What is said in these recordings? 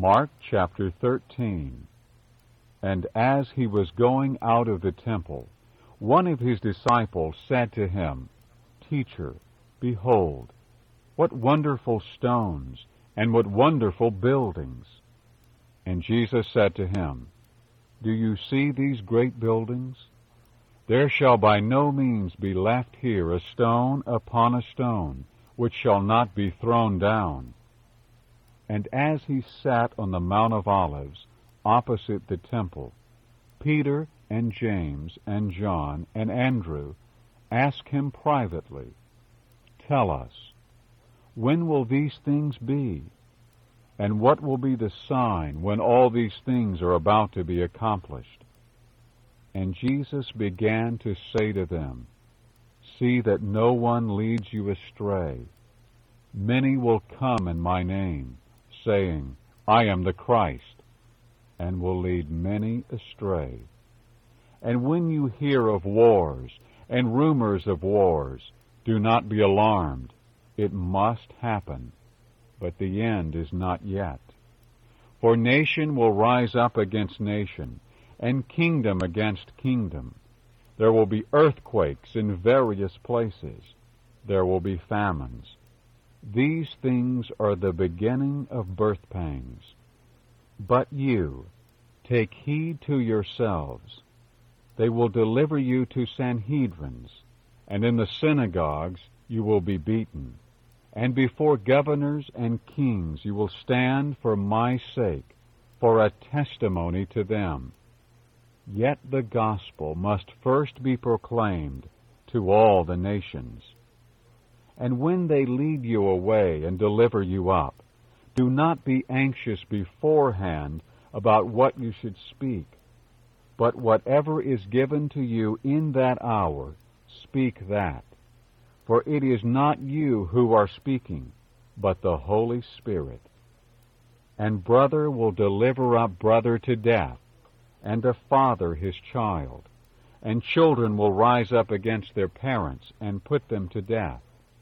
Mark chapter 13. And as he was going out of the temple, one of his disciples said to him, Teacher, behold, what wonderful stones, and what wonderful buildings! And Jesus said to him, Do you see these great buildings? There shall by no means be left here a stone upon a stone, which shall not be thrown down. And as he sat on the Mount of Olives, opposite the temple, Peter and James and John and Andrew asked him privately, Tell us, when will these things be? And what will be the sign when all these things are about to be accomplished? And Jesus began to say to them, See that no one leads you astray. Many will come in my name, saying, I am the Christ, and will lead many astray. And when you hear of wars and rumors of wars, do not be alarmed. It must happen, but the end is not yet. For nation will rise up against nation, and kingdom against kingdom. There will be earthquakes in various places. There will be famines. These things are the beginning of birth pangs. But you, take heed to yourselves. They will deliver you to Sanhedrins, and in the synagogues you will be beaten. And before governors and kings you will stand for my sake, for a testimony to them. Yet the gospel must first be proclaimed to all the nations. And when they lead you away and deliver you up, do not be anxious beforehand about what you should speak, but whatever is given to you in that hour, speak that. For it is not you who are speaking, but the Holy Spirit. And brother will deliver up brother to death, and a father his child, and children will rise up against their parents and put them to death.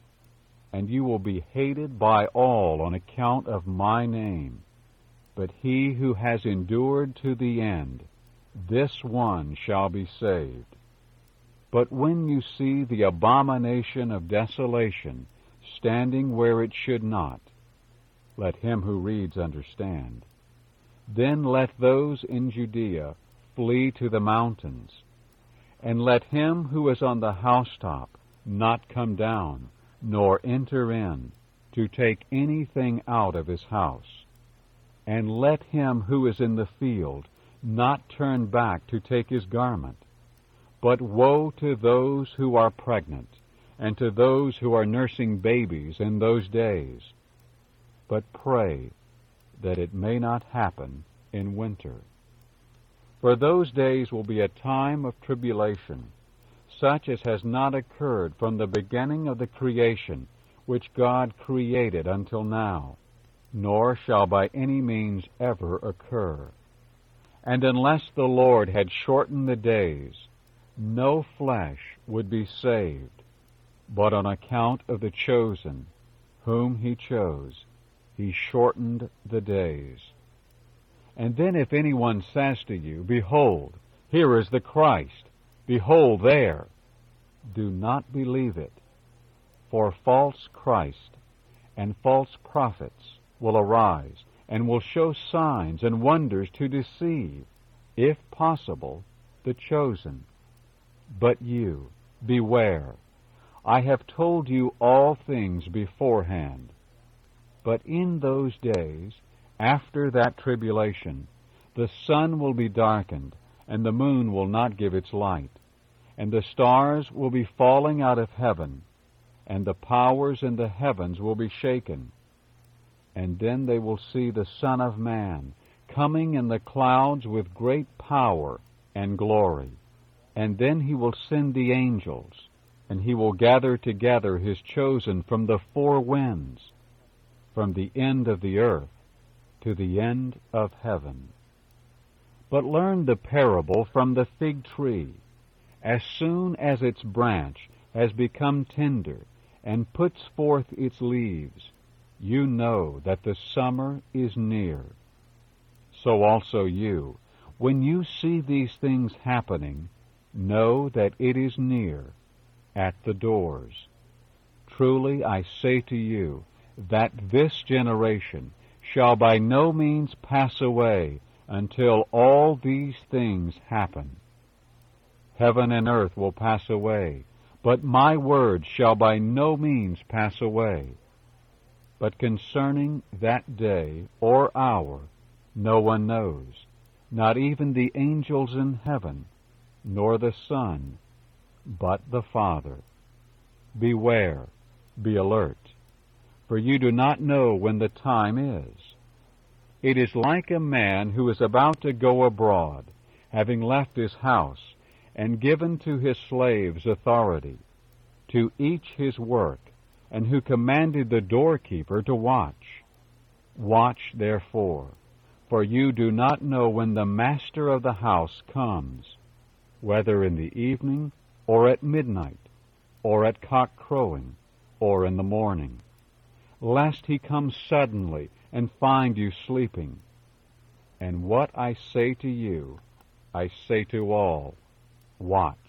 And you will be hated by all on account of my name. But he who has endured to the end, this one shall be saved. But when you see the abomination of desolation standing where it should not, let him who reads understand. Then let those in Judea flee to the mountains, and let him who is on the housetop not come down, nor enter in, to take anything out of his house. And let him who is in the field not turn back to take his garment. But woe to those who are pregnant, and to those who are nursing babies in those days. But pray that it may not happen in winter. For those days will be a time of tribulation, such as has not occurred from the beginning of the creation which God created until now, nor shall by any means ever occur. And unless the Lord had shortened the days, no flesh would be saved. But on account of the chosen, whom he chose, he shortened the days. And then if anyone says to you, Behold, here is the Christ, behold there, do not believe it. For false Christ and false prophets will arise, and will show signs and wonders to deceive, if possible, the chosen. But you, beware. I have told you all things beforehand. But in those days, after that tribulation, the sun will be darkened, and the moon will not give its light, and the stars will be falling out of heaven, and the powers in the heavens will be shaken. And then they will see the Son of Man coming in the clouds with great power and glory. And then he will send the angels, and he will gather together his chosen from the four winds, from the end of the earth to the end of heaven. But learn the parable from the fig tree. As soon as its branch has become tender and puts forth its leaves, you know that the summer is near. so also you, when you see these things happening, know that it is near, at the doors. Truly I say to you, that this generation shall by no means pass away until all these things happen. Heaven and earth will pass away, but my word shall by no means pass away. But concerning that day or hour no one knows, not even the angels in heaven, nor the Son, but the Father. Beware, be alert, for you do not know when the time is. It is like a man who is about to go abroad, having left his house, and given to his slaves authority, to each his work, and who commanded the doorkeeper to watch. Watch therefore, for you do not know when the master of the house comes, whether in the evening, or at midnight, or at cock-crowing, or in the morning, lest he come suddenly and find you sleeping. And what I say to you, I say to all, watch.